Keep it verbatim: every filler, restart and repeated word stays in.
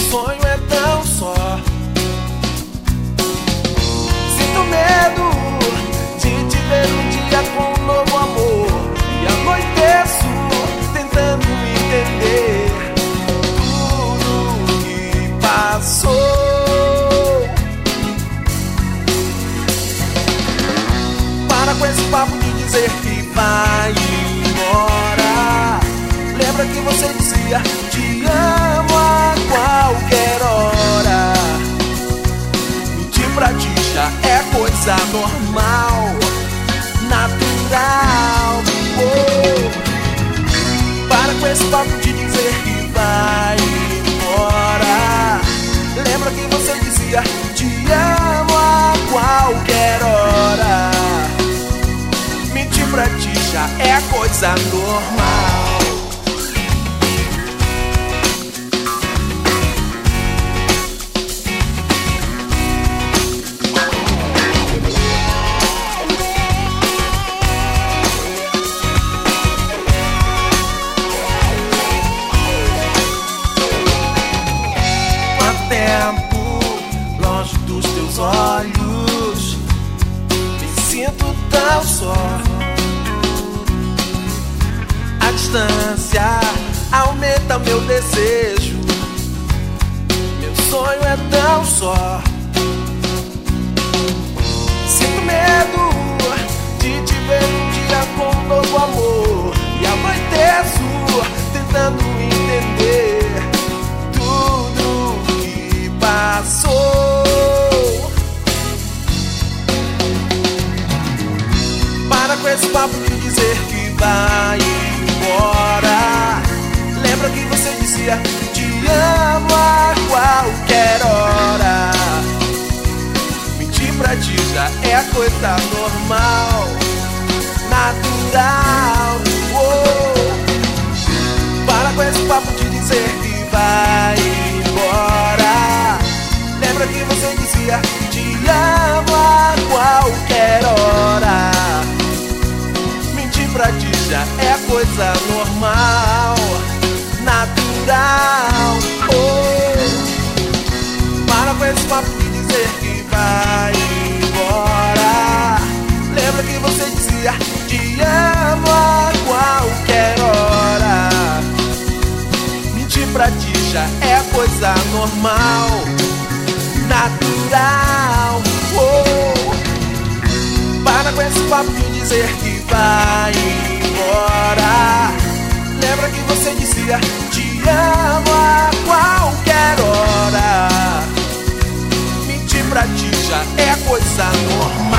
sonho é tão só. Sinto medo de te ver um dia com um novo amor, e anoiteço tentando entender tudo que passou. Para com esse papo de dizer que vai embora. Lembra que você dizia te amo a qualquer hora. Mentir pra ti já é coisa normal, natural. Oh. Para com esse papo de dizer que vai embora. Lembra que você dizia te amo a qualquer hora. Mentir pra ti já é coisa normal. Longe dos teus olhos, me sinto tão só. A distância aumenta meu desejo, meu sonho é tão só. Sinto medo de te ver um dia com um novo amor, e anoiteço tentando entender tudo que passou. Para com esse papo de dizer que vai embora. Lembra que você dizia te amo a qualquer hora. Mentir pra ti já é coisa normal, natural. Oh. Para com esse papo de dizer que vai embora. Lembra que você dizia te amo a qualquer hora. Mentir pra ti já é coisa normal, natural. Oh. Para com esse papo de dizer que vai embora. Lembra que você dizia te amo a qualquer hora. Mentir pra ti já é coisa normal, natural. Oh. Para com esse papo de dizer que vai embora. Lembra que você dizia te amo a qualquer hora. Mentir pra ti já é coisa normal.